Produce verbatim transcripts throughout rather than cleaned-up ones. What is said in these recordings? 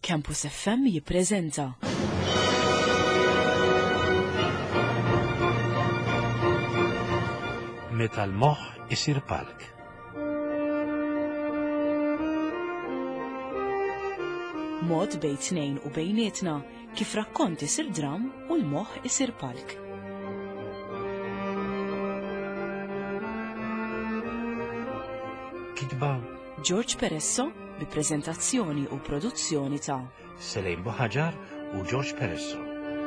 Campus F M jippreżenta. Meta l-moħħ isir palk. Mod bejn tnejn u bejnietna kif rakkont isir dram u l-moħħ isir palk. Kitba George Peresso bi preżentazzjoni u produzzjoni ta' Selejn Buħaġar u George Peresso.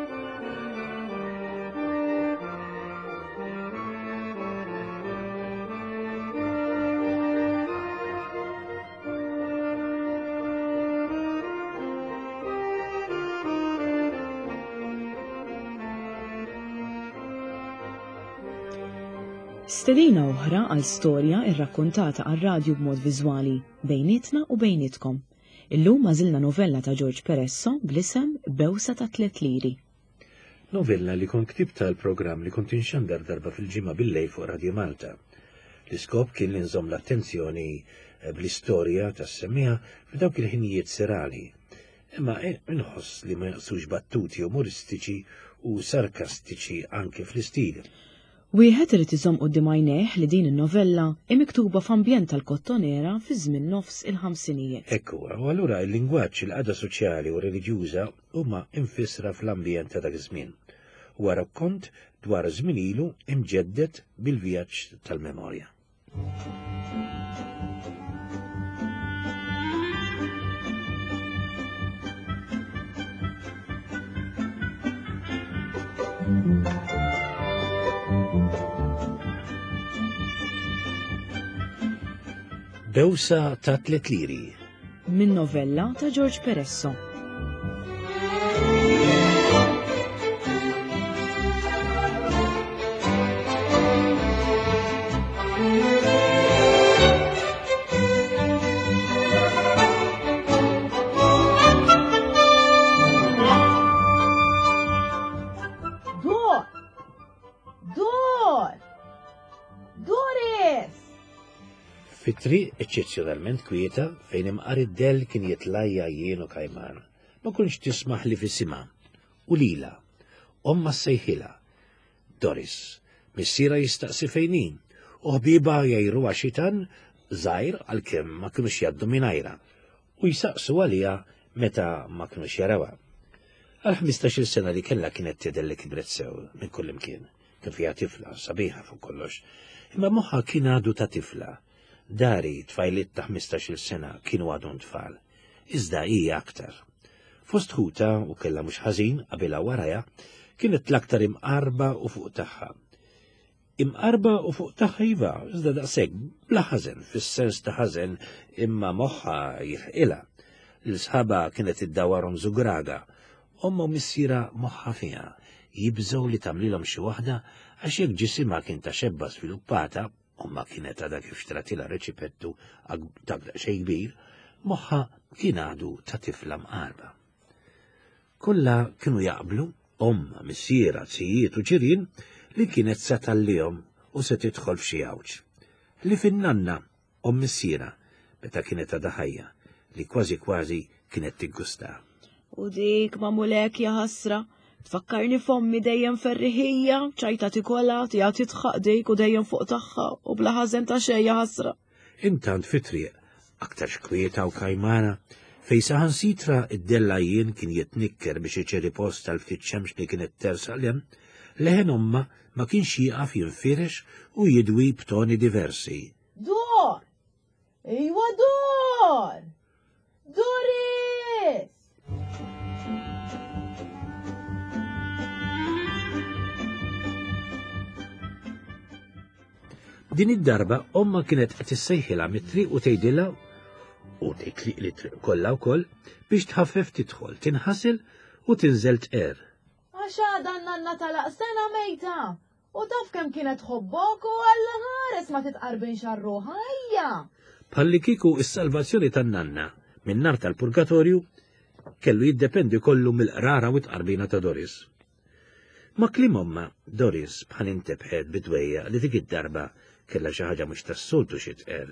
Stedina oħra għal storja irrakkontata għal radju b'mod viżwali bejnietna u bejnietkom. Illum mażilna novella ta' George Peresso bl-isem Bewsa ta' tliet liri. Novella li kont ktibta l-programm li kont inxandar darba fil-ġimgħa bil-lejl fuq Radio Malta. L-iskop kien li nżomm l-attenzjoni bl-istorja tas-semmija f'dawk il-ħinijiet serali. Imma inħoss li ma jaqsux battuti umoristiċi u sarkastiċi anke fl-istil. Wieħed irid iżomm quddiem għajnejh li din in-novella hi miktuba f'ambjent tal-kottonera fi żmien nofs il-ħamsinijiet. Ekku, u allura l-lingwaġġ il-qagħda soċjali u reliġjuża huma infissra fl-ambjent ta' dak iż-żmien. Huwa rakkont dwar żmien ilu imġeddet bil-vjaġġ tal-memorja. Bewsa ta' tliet liri. Min novella ta' George Peresso. Dor! Dor! Doris! Fit-triq eċċezzjonalment kwieta fejn imqar id-del kien jitlajja jien u Kajman. Ma kunx tismaħ li fis-sima. U lila, omma sejħila. Doris, missiera jistaqsi fejnin, u ħbiba jajru għaxitan żgħir għalkemm ma kinux jgħaddu mingħajra, u jsaqsu għalija meta ma kinux jarawha. Għal ħmistax-il sena li kellha kienet tidher li kibret sew minn kull imkien. Kien fiha tifla sabiħa fuq kollox. Imma moħħa kien għadu ta' tifla. Dari tfajlit ta' ħmistax-il sena kienu għadhom tfal. Iżda hija aktar. Fost ħuta u kellha mhux ħażin qabilha warajha kienet l-aktar imqarba u fuq tagħha. Imqarba u fuq tagħha iva, iżda daqshekk bla ħażen, fis-sens ta' ħażen imma moħħa jilħqilha. L-sħaba kienet iddawarhom żugraga, omma u missiera moħħa fiha jibżgħu li tagħmlilhom xi waħda għax jekk ġisimha kien ta' xebba sviluppata, omma kienet għadha kif xtratila reċipettu ta' xejn kbir, moħħa kien għadu ta' tifla mqarba. Kollha kienu jaqblu, omma, missiera, tzijiet u ġirien, li kienet se tallihom u se tidħol f'xi għawġ. Li fin-nanna om missiera meta kienet għadha ħajja li kważi kważi kienet tiggusta. U dik mamulek ja ħasra, tfakkarni fommi dejjem ferriħija, ċajta tikola, tijati tħaqdik u dejjem fuq tagħha u bla ħażen ta' xejja ħasra. Intant fitriq, aktar xkwieta u kajmana, fej saħansitra id-della jien kien jitnikker biex iċeri post tal-ftit xemx li kienet tersalem, leħen omma ma kienx jieqaf jinfirex u jidwi b'toni diversi. Dor! Ejwa dor! Doris! Din id-darba omma kienet qed issejħilha mit-triq u tgħidilha u tgħidli li triq kollha wkoll biex tħaffef tidħol, tinħasil u tinżel tqer. Għax għadha n-nanna tal-aqsena mejta. U taf kemm kienet ħobbok u Alla ħares ma titqarbin xarru ħajja. Bħalli kieku s-salvazzjoni tan-nanna minn nar tal-purgatorju kellu jiddependi kollu mill-qrara u tqarbina ta' Doris. Ma kliem omma Doris bħal intebħed bidwejja li dik id-darba kellha xi ħaġa mhux tas-soltu xi tqer,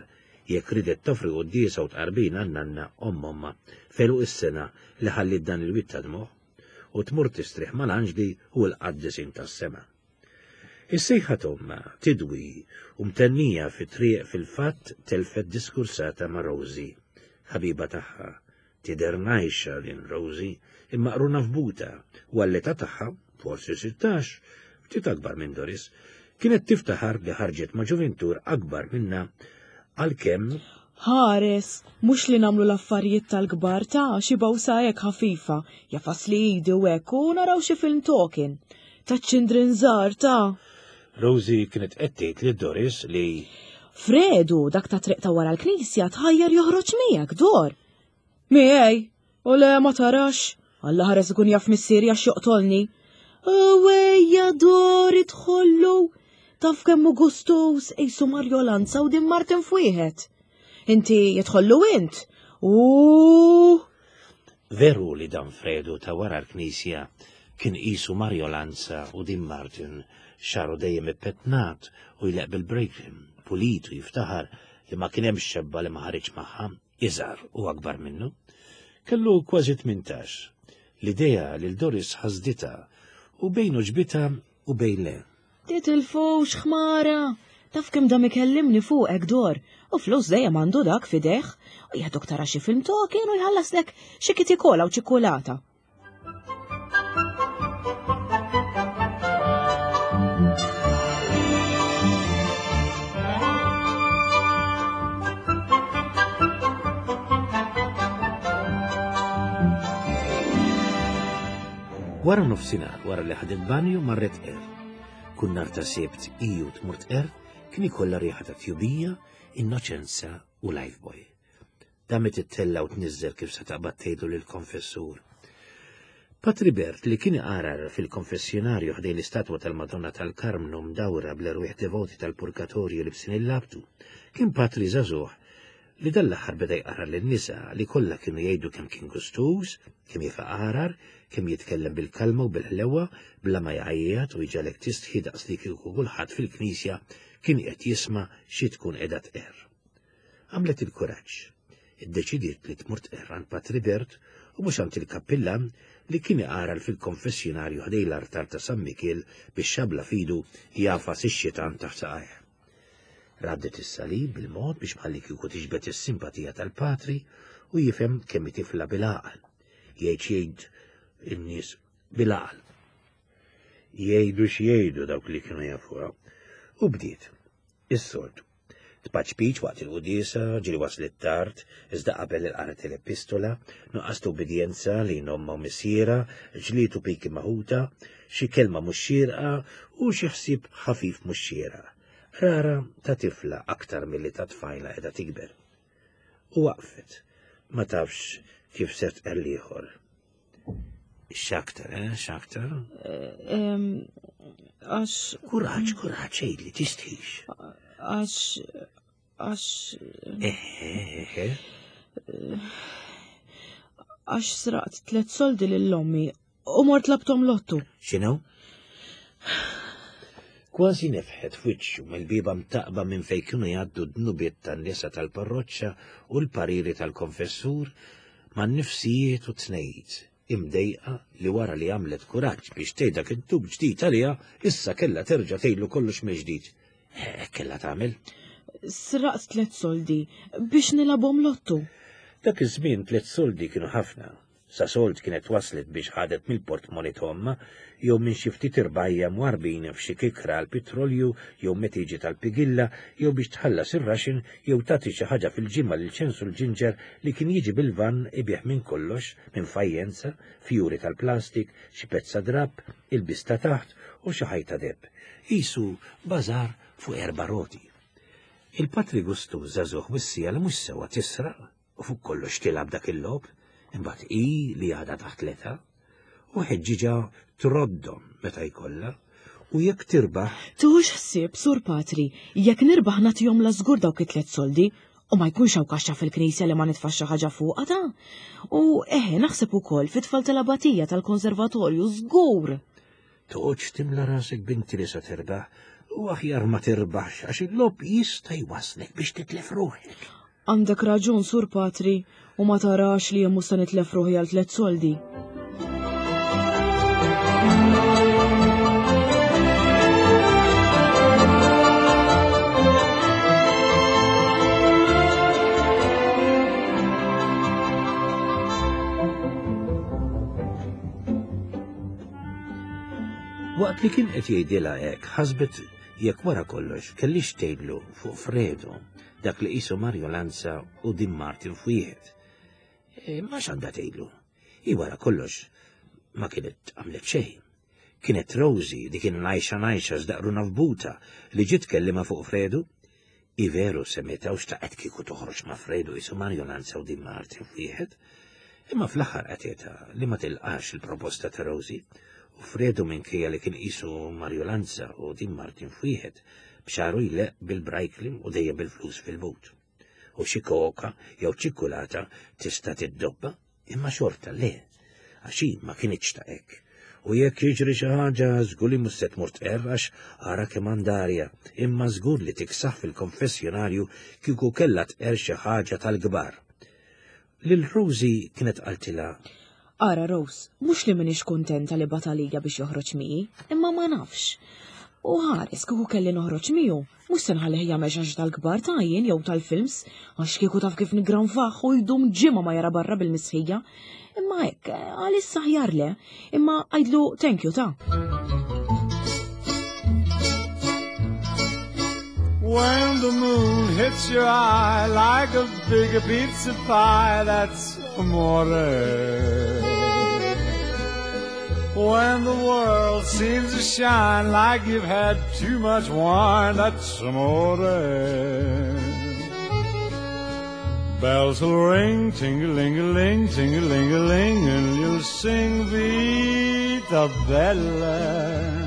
jekk ridet tofri qudiesa u tqarbin għan-nanna omm omma felu is-sena li ħallit dan il-witt ta' dmuħ u tmur tistriħ mal-anġli u l-qaddisin tas-sema. Is-sejħa tomma tidwi u mtennija fit-triq fil-fatt telfet diskursata ma' Rosie, ħabiba tagħha. Tidher ngħajxa din Rosie imma qruna f'buta u għall-età tagħha, forsi sittax, ftit akbar minn Doris, kienet tiftaħar li ħarġet ma' ġuventur akbar minna għalkemm ħares, mux li namlu l-affarijiet tal-gbar ta' xi bawsa hekk ħafifa, jafas li jidi u hekk u naraw xi film talking. Ta' ċindrin żgħar ta' Rosie kienet qed tgħid li Doris li Fredu dak ta' triq ta' wara l-knisja tħajjar joħroġ miegħek dor. Miegħi, u le ma tarax, Alla ħares ikun jaf missieri għax joqtolni. Ewejja dor idħollu, taf kemmu gustus ejsu Marjolanza u din Martin fwieħed. Inti jidħollu int, u veru li dan Fredu ta' wara l-knisja kien qisu Marjolanza u din Martin xaru dejjem ippetnat u jleq bil-brejkrim, pulit u jiftaħar li ma kien hemm xebba li ma ħareġ magħha, iżgħar u akbar minnu. Kellu kważi tmintax. L-idea li l-Doris ħasdita u bejn uġbita u bejn le. titilfux xmara, taf kemm dam ikellimni fuqek dor, u flus dejjem għandu dak fideħ, u jgħadok tara xi film talking u jħallaslek xi kitikola u ċikkulata. Wara nofsinhar, wara li ħadet banju marret er. Kun nar ta' sebt iju tmurt er kien ikollha rieħa ta' tjubija, innoċenza u lifeboy. Damet it-tella u tniżżel kif se taqbad tgħidu lill-konfessur. Patri Bert li kien qarar fil-konfessjonarju ħdej l-istatwa tal-Madonna tal-Karmnu mdawra bl-erwieħ devoti tal-Purgatorju li bsin il-labtu, kien patri żagħżugħ li dal-aħħar beda jqara lin-nisa li kollha kienu jgħidu kemm kien gustuż, kemm jifaqarar, kemm jitkellem bil-kalma u bil-ħlewa bla ma jgħajjat u jġalek tistħi daqs li kieku kulħadd fil-Knisja kien qed jisma' xi tkun qiegħda tqerr. Għamlet il-kuraġġ. Iddeċidiet li tmur tqerr għand Patri Bert u mhux għand il-kappillan li kien iqarar fil-konfessjonarju ħdej l-artar ta' San Mikiel biex xabla fidu jafas ix-xitan taħt saqajh. Raddet is-salib bil-mod biex bħalli kieku tiġbed is-simpatija tal-patri u jifhem kemm tifla bil-għaqal. Jgħid jgħid in-nies bil-għaqal. Jgħidu x'jgħidu dawk li kienu jafuha. U bdiet. Is-soltu. Tpaċpiċ waqt il-qudiesa, ġili waslet tard, iżda qabel il-qaret l-epistola, nuqqas ta' ubidjenza li nomma u missiera, ġlietu piki maħuta, xi kelma mhux xierqa u xi ħsieb ħafif mhux xierqa. Rara ta' tifla aktar milli ta' tfajla qiegħda tikber. U waqfet, ma tafx kif se tqer ieħor. X'aktar, eh, x'aktar? Għax. Kuraġġ, kuraġġ, għidli, tistħix. Għax. Għax. Eħe, eħe. Għax sraqt tlet soldi lill-ommi u mort labtom lottu. X'inhu? Kważi nefħet f'wiċċu mill-biba mtaqba minn fejn kienu jgħaddu d-dnubiet tan-nisa tal-parroċċa u l-pariri tal-konfessur ma' nifsijiet u tnejt, imdejqa li wara li għamlet kuraġġ biex tgħidha kintub ġdid għaliha, issa kellha terġa' tgħidlu kollox mill-ġdid. Kellha tagħmel? Sraqt tlet soldi biex nilabhom lottu. Dak iż-żmien tliet soldi kienu ħafna. Sa sold kienet waslet biex ħadet mill-portmoni tomma, jew minn xi ftit irbajja mwarbin f'xi kikra għall-pitrolju, jew metiġi tal-pigilla, jew biex tħallas ir-raxin, jew tagħti xi ħaġa fil-ġimma lil ċensu l-ġinġer li kien jiġi bil-van ibih minn kollox, minn fajjenza, fjuri tal-plastik, xi pezza drapp, il-bista taħt u xi ħajta deb. Qisu bażar fuq erba' roti. Il-Patri Gustu żagħżugħ wissija li mhux sewwa tisraq u fuq kollox tilab dak il-lob, imbagħad hi li għadha taħt l-età u ħeġġiġa troddhom meta jkollha u jekk tirbaħ. Tuħux ħsieb, Sur Patri, jekk nirbaħ nagħtihom la żgur dawk it-tliet soldi u ma jkunx hawn kaxxa fil-Knisja li ma nitfax xi ħaġa fuqha ta'. U eħe naħseb ukoll fit-tfal tal-abatija tal-konservatorju żgur. Toqgħodx timla rasek binti li se tirbaħ u aħjar ma tirbaħx għax il-lob jista' jwaslek biex titlef ruħek. Għandek raġun, Sur Patri, u ma tarax li jemmu sta nitlef ruħi għal tliet soldi. Waqt li kien qed jgħidilha hekk, ħasbet jekk wara kollox kellix tgħidlu fuq Fredo dak li qisu Mario Lanza u Dean Martin f'wieħed. E, ma x'għandha tgħidlu. I wara kollox ma kienet għamlet xejn. Kienet Rosie di kien ngħajxa ngħajxa żdaqru nafbuta li ġiet tkellima fuq Fredo. I veru semmita u xtaqet kieku toħroġ ma' Fredo qisu Mario Lanza u Dean Martin f'wieħed. Imma fl-aħħar qed li ma tilqax il-proposta ta' Rosie. U Fredo minkejja li kien qisu Mario Lanza u Dean Martin f'wieħed b'xaru jleq bil-brajklim u dejjem bil-flus fil-but. U xi koka jew ċikkulata tista' tiddobba, imma xorta le, għaxi ma kienitx ta' hekk. U jekk jiġri xi ħaġa żgur li mhux se tmur tqerrax ara kemm għandarja, imma żgur li tiksaħ fil-konfessjonarju kieku kellha tqer xi ħaġa tal-kbar. Lil Rosie kienet qaltilha: Ara Rose, mhux li minix kuntenta li batalija biex joħroġ miegħi, imma ma nafx. U ħares kieku kelli noħroġ miegħu, mhux se nħallih jagħmel xi ħaġa tal-kbar ta' jien jew tal-films, għax kieku taf kif nigranfaħ u jdum ġimgħa ma jara barra bil-misħija. Imma hekk, għalissa ħjar le, imma għajdlu thank you ta'. When the moon hits your eye like a big pizza pie, that's amore. When the world seems to shine like you've had too much wine, that's amore. Bells will ring, ting-a-ling-a-ling, ting-a-ling-a-ling, and you'll sing Vita Bella.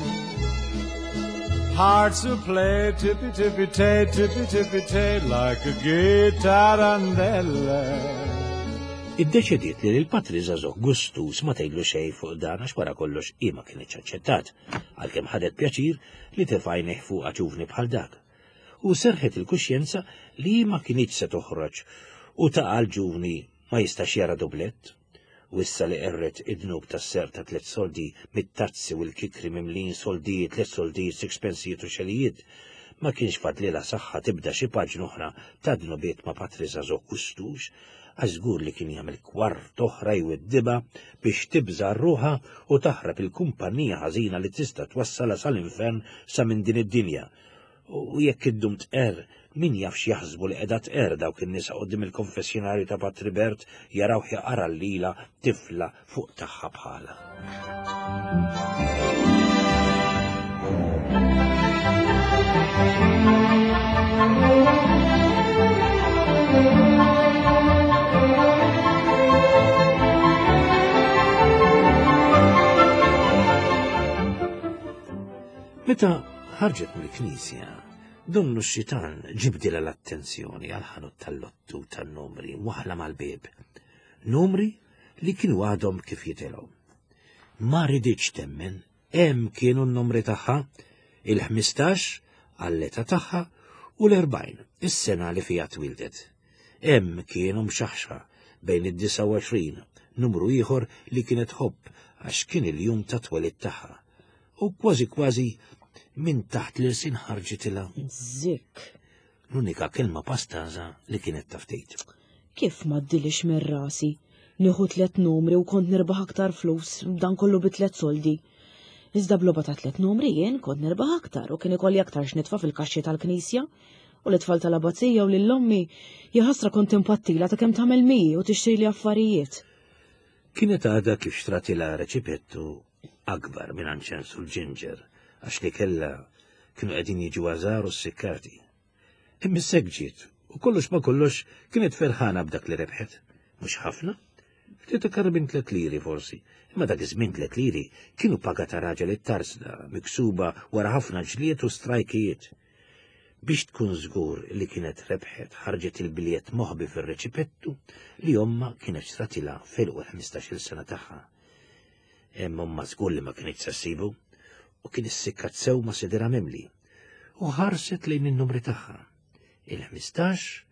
Hearts will play tippy-tippy-tay, tippy-tippy-tay, like a gay tarantella. Iddeċidiet li l-Patri Żagħżugħ Gustus ma tgħidlu xejn fuq dan għax wara kollox hi ma kienitx aċċettat, għalkemm ħadet pjaċir li tefajneħ fuqha ġuvni bħal dak. U serħet il-kuxjenza li ma kienitx se toħroġ u taqal ġuvni ma jistax jara dublett. U issa li qerret id-dnub tas-ser ta' tliet soldi mit-tazzi u l-kikri mimlin soldijiet, tliet soldijiet, sixpensijiet u xelijiet, ma kienx fadlilha saħħa tibda xi paġna oħra ta' dnubiet ma' Patri Żagħżugħ Gustus, għaż żgur li kien jagħmel kwart oħra jweddiba biex tibża ruħha u taħrab il-kumpanija ħażina li tista' twassala sal-infern sa minn din id-dinja. U jekk iddum tqer, min jaf x'jaħsbu li qiegħda tqer dawk in-nisa qudiem il-konfessjonarju ta' Patri Bert jaraw ħjaqara lila tifla fuq tagħha bħala. Meta ħarġet mill-Knisja, donnu x-xitan ġibdila l-attenzjoni għal ħanut tal-lottu tan-numri waħla mal-bib. Numri li kienu għadhom kif jitilgħu. Ma rriditx temmen, hemm kienu n-numri tagħha, il-ħmistax għall-età tagħha u l-erbgħin, is-sena li fiha twildet. Hemm kienu mxaħxa bejn id-disa' u għoxrin, numru ieħor li kienet ħobb għax kien il-jum ta' twelid tagħha. U kważi kważi min taħt li sin ħarġitilha. Zik. L-unika kelma pastaża li kienet taftejt. Kif ma ddilix minn rasi? Nieħu tliet numri u kont nirbaħ aktar flus, dan kollu bi tliet soldi. Iżda bloba ta' tliet numri jien kont nirbaħ aktar u kien ikolli aktar x'nitfa' fil-kaxxi tal-Knisja u l-tfal tal-abazzija u lill-ommi jaħasra kont impattila ta' kemm tagħmel miji u tixtri li affarijiet. Kienet għadha kif xtratila reċipettu akbar minn anċensu l-ġinġer, għax li kella kienu qegħdin jiġu għażar u s-sikkati. Immissek ġiet, u kollox ma kollox kienet ferħana b'dak li rebħet. Mhux ħafna? Ftit karbin tliet liri forsi, imma dak iż-żmien tliet liri kienu paga ta' raġel it-tarsla, miksuba wara ħafna ġliet u strajkijiet. Biex tkun żgur li kienet rebħet ħarġet il-biljett moħbi fir-reċipettu li omma kienet xtratilha fil-ewwel ħmistax-il sena tagħha. Hemm omma żgur li ma kienx sassibu u kien issikkat sew ma' sidira memli u ħarset lejn in-numri tagħha, il-ħmistax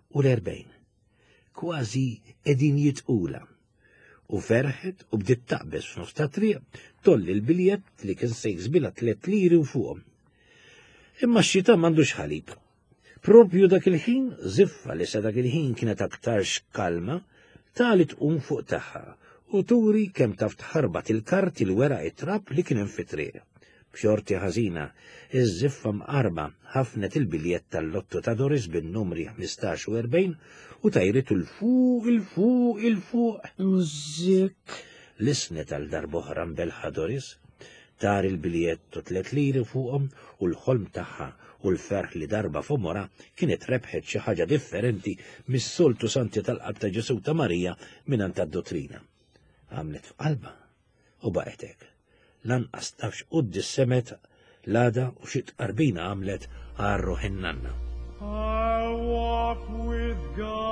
u l-erbejn. Kważi edin jitqula. U ferħet u bdiet taqbes f'nofs ta' triq tolli l-biljett li kien se jiksbilha tliet liri u fuqhom. Imma x-xita m'għandux ħalib. Propju dak il-ħin, Ziffa li sa dak il-ħin kienet aktar xkalma, talit tqum fuq tagħha u turi kemm taf tħarbat il-kart il-weraq it-trab li kien hemm fit-triq. B'xorti ħażina, iż-Ziffa mqarba ħafnet il-biljett tal-lotto ta' Doris bin-numri ħmistax u erbejn u tajritu l-fuq, il-fuq, il-fuq. Użik. Lisnet għal darboħra mbelħa Doris, tar il-biljett u tliet liri fuqhom u l-ħolm tagħha u l-ferħ li darba f'omora kienet rebħet xi ħaġa differenti mis-soltu santi tal-qalb ta' Ġesu ta' Marija mingħand tad-dottrina. Għamlet f'qalba u baqgħet hekk. Lanqas tafx quddi s-semet l-għada u xi tqarbina għamlet għarru ħin-nanna. I walk with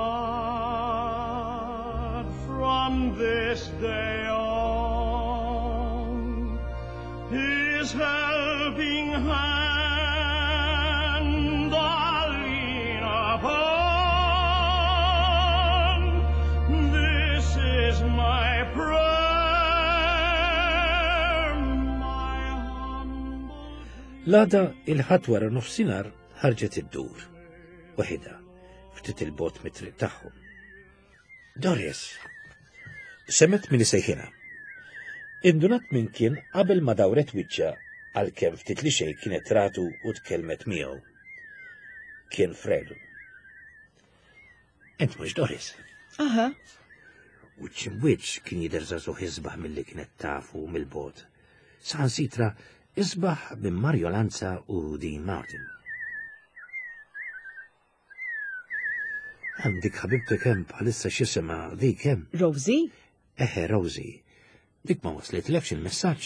God from this day on. His helping hand I'll lean upon. This is my prayer, my humble. L-għada il-ħadd wara nofsinhar ħarġet id-dur. Waħida, ftit il-bot mit-triq tagħhom. Doris, semet min isejħinha. Indunat minn kien qabel ma dawret wiċċa għalkemm ftit li xejn kienet ratu u tkellmet miegħu. Kien Fredu. Ent mhux Doris. Aha. Wiċċ imwiċċ kien jidher żagħżugħ isbaħ milli kienet tafu mill-bot. Saħansitra isbaħ minn Mario Lanza u Dean Martin. Għandik ħabibtek hemm bħalissa x'isema dik hemm. Rosie? Eħe, Rosie. Dik ma waslitlegx il-messaġġ.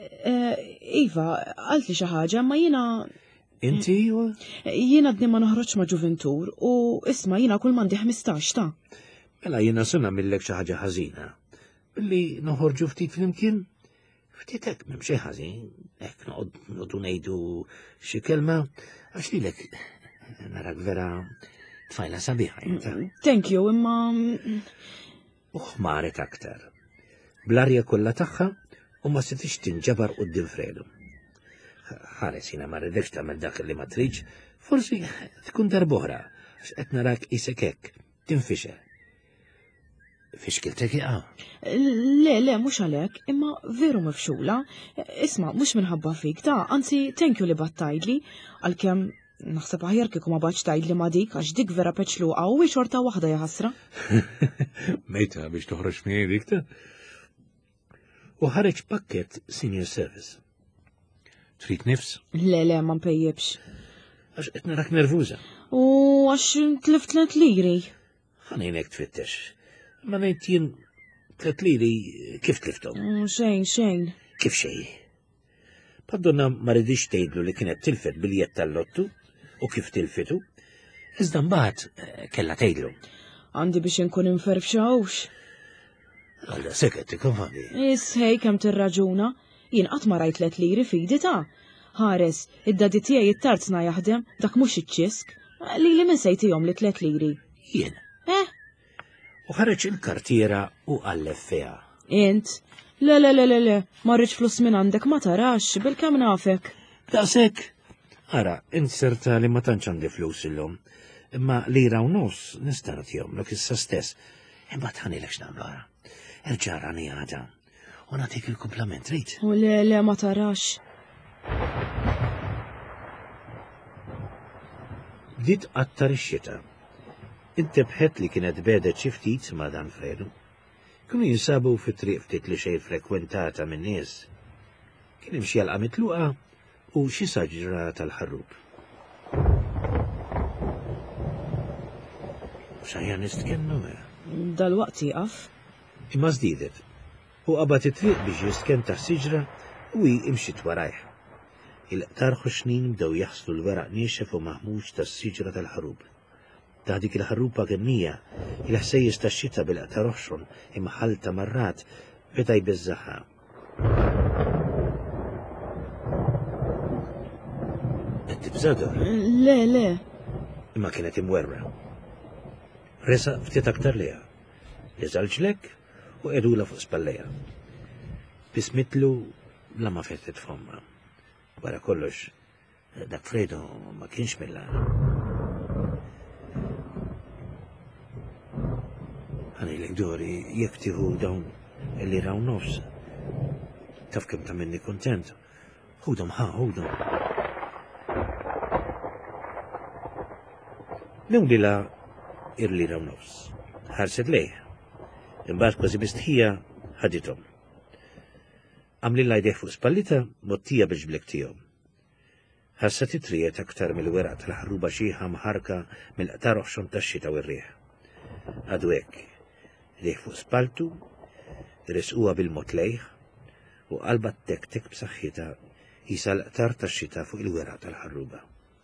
Iva, għalti xi ħaġa, ma jiena. Inti u? Jiena dni ma noħroġ ma' Ġuventur u isma' jiena kull mandi ħmistax ta'. Mela jiena sena millek xi ħaġa ħażina. Billi noħorġu ftit flimkien? Ftit hekk m'hemm xejn ħażin, hekk noqogħdu ngħidu xi kelma għax lilek narak vera tfajla sabiħa inta. Thank you, imma. U ħmaret aktar. Bl-arja kollha tagħha u ma setix tinġabar quddiem Fredu. Ħares jiena ma rridekx tagħmel dak li ma tridx, forsi tkun darb'oħra għax qed narak isek hekk tinfixel. Fixkiltek iqa'? Le, le, mhux għalhekk, imma veru mifxula. Isma' mhux minħabba fik ta', anzi thank you li battajdli għalkemm naħseb aħjar kieku ma baċ tajdli ma dik għax dik vera peċluqa u xorta waħda jaħasra. Mejta biex toħroġ miegħi dik ta'. U ħareġ pakket senior service. Trid nifs? Le, le, ma mpejjibx. Għax qed narak nervuża. U għax tlift tliet liri. Ħanejnek tfittex. Ma ngħid jien tliet liri kif tlifthom? Xejn, xejn. Kif xejn? Paddonna ma rridix tgħidlu li kienet tilfet biljett tal-lottu u kif tilfitu, iżda mbagħad kellha tgħidlu. Għandi biex inkun inferfxawx. Alla seket tikkonfandi. Ishej kemm tirraġuna, jien qatt ma rajt tliet liri fidi ta'. Ħares, id-dadi tiegħi it-tarzna jaħdem, dak mhux iċ-ċisk, li li min sejtihom li tliet liri. Jien. Eh? U ħareġ il-kartiera u għallef fiha. Int? Le, le, le, le, le, ma rridx flus minn għandek ma tarax, bil-kemm nafek. Daqshekk. Ara, inserta li ma tantx għandi flus illum, imma lira u nofs nista' nagħtihomlek issa stess. Imma tħanilek x'nagħmlu ara. Erġa' rani għada u nagħtik il-kumplament trid. U le, le, ma tarax. Bdiet qattar ix-xita. Intebħet li kienet bedet xi ftit ma' dan Fredu. Kienu jinsabu fit-triq ftit li xejn frekwentata minn nies. Kien hemm xi jalqa mitluqa u xi saġra tal-ħarrub. Xajja nistkennu Dal-waqt jieqaf. imma żdiedet u qabad it-triq biex jisken taħt siġra u hi imxiet warajh. Il-qtar ħuxnin bdew jaħslu l-weraq niexef u maħmux tas-siġra tal-ħarub. Ta' dik il-ħarruba gennija, il-ħsejjes tax-xita bil-qtar oħxon imma ħalta marrat beda jbiżżaħħa. Qed tibżada? Le, le. Imma kienet imwerra. Resa ftit aktar leja. Jeżalġlek u edula fuq spalleja. Bismitlu la ma fettet fomma. Wara kollox, dak Fredo ma kienx milla. Għanilek dori, jek tiħu dawn illi raw nofs. Taf kem ta' minni kontent. Hudom ħa, hudom. Mew li la irli raw nofs. Ħarset lejh. Imbagħad kważi mistħija ħaditom. Għamli lajdeħ fuq spallita mottija bil-ġblek tiegħu. Ħassa titrijet aktar mill-weraq tal-ħarruba xieħa mħarka mill-qtar oħxon tax-xita u r-rieħ. Għadu hekk, deħ fuq spaltu, resquha bil-mod lejh u qalba tek-tek b'saħħitha jisa l-qtar tax-xita fuq il-weraq tal-ħarruba.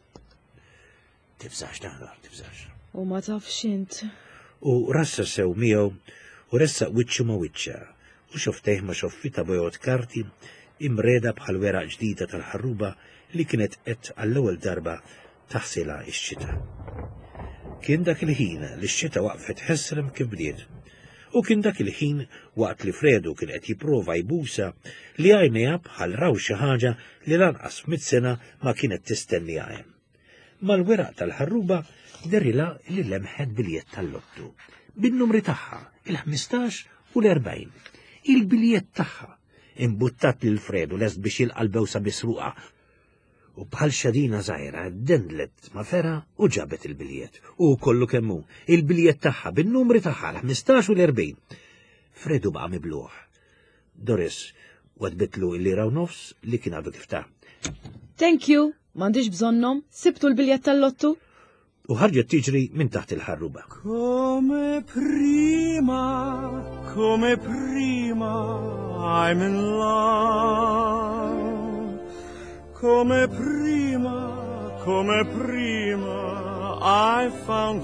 Tifżax taħdar, tifżax. U ma tafx int. U rassa sew miegħu u ressaq wiċċu ma wiċċa u xoftejh ma xoffita bojot karti imreda bħal weraq ġdida tal-ħarruba li kienet qed għall-ewwel darba taħsila x-xita. Kien dak il-ħin li x-xita waqfet ħesrem kif bdiet. U kien dak il-ħin waqt li Fredu kien qed jipprova jbusa li għajnejha bħal raw xi ħaġa li lanqas mit-sena ma kienet tistenni għajem. Mal-weraq tal-ħarruba derrila li lemħed biljett tal-lottu. Bin-numri tagħha, il-ħmistax u l-erbgħin. Il-biljett tagħha imbuttat lil Fredu lest biex jilqalbew sa bisruqa. U bħal xadina żgħira dendlet ma fera u ġabet il-biljett. U kollu kemmu, il-biljett tagħha bin-numri tagħha l-ħmistax u l-erbgħin. Fredu baqa' mibluħ. Doris wadbitlu illi raw nofs li kien għadu kif ta'. Thank you, m'għandix bżonnhom, sibtu l-biljett tal-lottu? U ħarġet tiġri minn taħt il-ħarruba. Come prima, come prima, I'm in love. Come prima, come prima, I found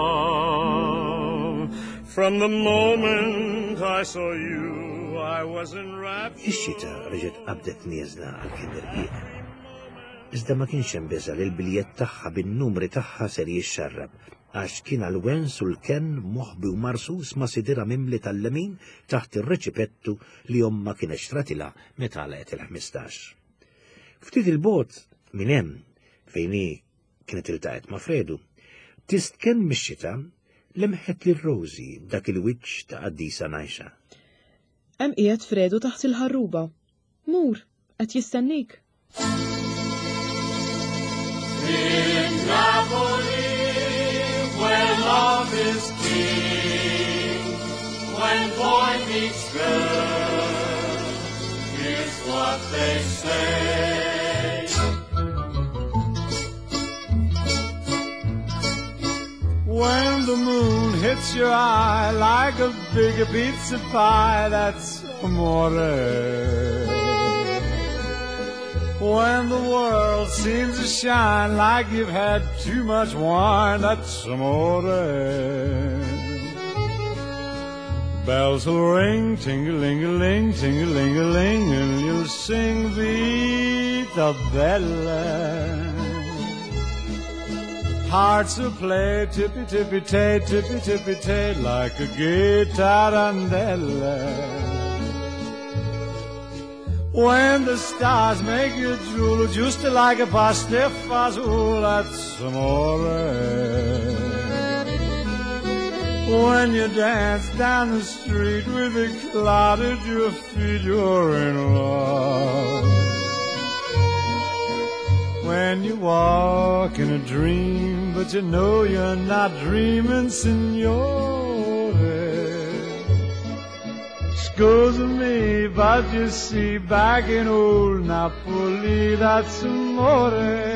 love. From the moment I saw you, I was enwrapped. Ix-xita reġgħet qabdet nieżla għal-kien irqiq. Iżda ma kienx hemm biża' li l-biljett tagħha bin-numri tagħha ser jixxarrab għax kien għall-wens u l-ken moħbi u marsus ma sidira mimli tal-lemin taħt ir-reċipettu li omma kien xtratila meta għalqet il-ħmistax. Ftit il-bot minn hemm fejn kienet iltaqet ma' Fredu, tistken mix-xita lemħet lil Rosi dak il-wiċċ ta' qaddisa ngħajxa. Hemm qiegħed Fredu taħt il-ħarruba. Mur, qed jistennik. In Napoli, where love is king, when boy meets girl, here's what they say. When the moon hits your eye like a big pizza pie, that's amore. When the world seems to shine like you've had too much wine, that's amore. Bells will ring, ting-a-ling-a-ling, ting-a-ling-a-ling, and you'll sing Vita Bella. Hearts will play tippy-tippy-tay, tippy-tippy-tay, like a gay tarantella. When the stars make you drool, just like a pasta fazool, that's amore. When you dance down the street with a cloud at your feet, you're in love. When you walk in a dream, but you know you're not dreaming, signore. Excuse me, but you see, back in old Napoli, that's amore.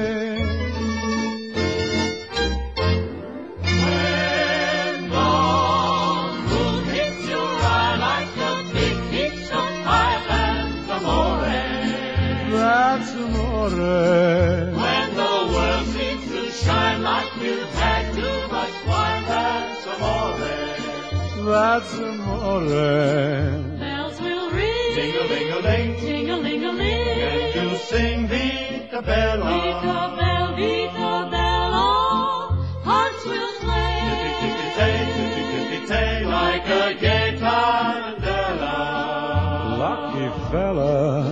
When the moon hits your eye like a big pizza pie, that's amore. That's amore. When the world seems to shine like you've had too much wine, that's amore. That's amore. Ting-a-ling-a-ling, ting-a-ling-a-ling, and you'll sing Vita Bella. Vita Bella, Vita Bella, hearts will play. Tippy-tippy-tay, lucky fella.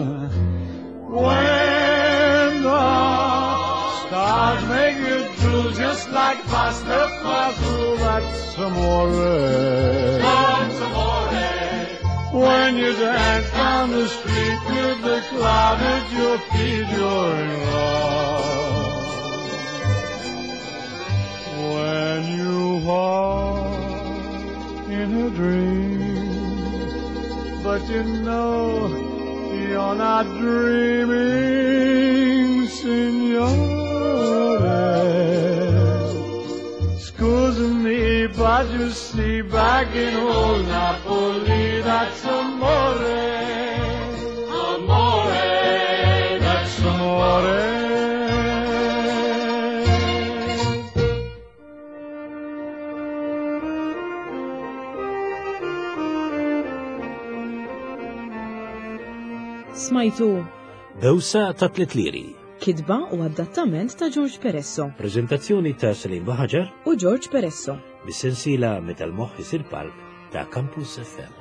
When the stars make you drool just like pasta fazool, that's amore. That's amore. When you dance down the street with the cloud at your feet, you're in love. When you walk in a dream, but you know you're not dreaming, signore. Scusa me, but you see, back in old Napoli, that's amore. Amore, that's amore. Smajtu Dawsa ta' tliet liri. kidba u adattament ta' George Peresso Prezentazzjoni ta' Salim Baħaġar u George Peresso. bis-sensiela Meta l-moħħ isir palk ta' Campus F M.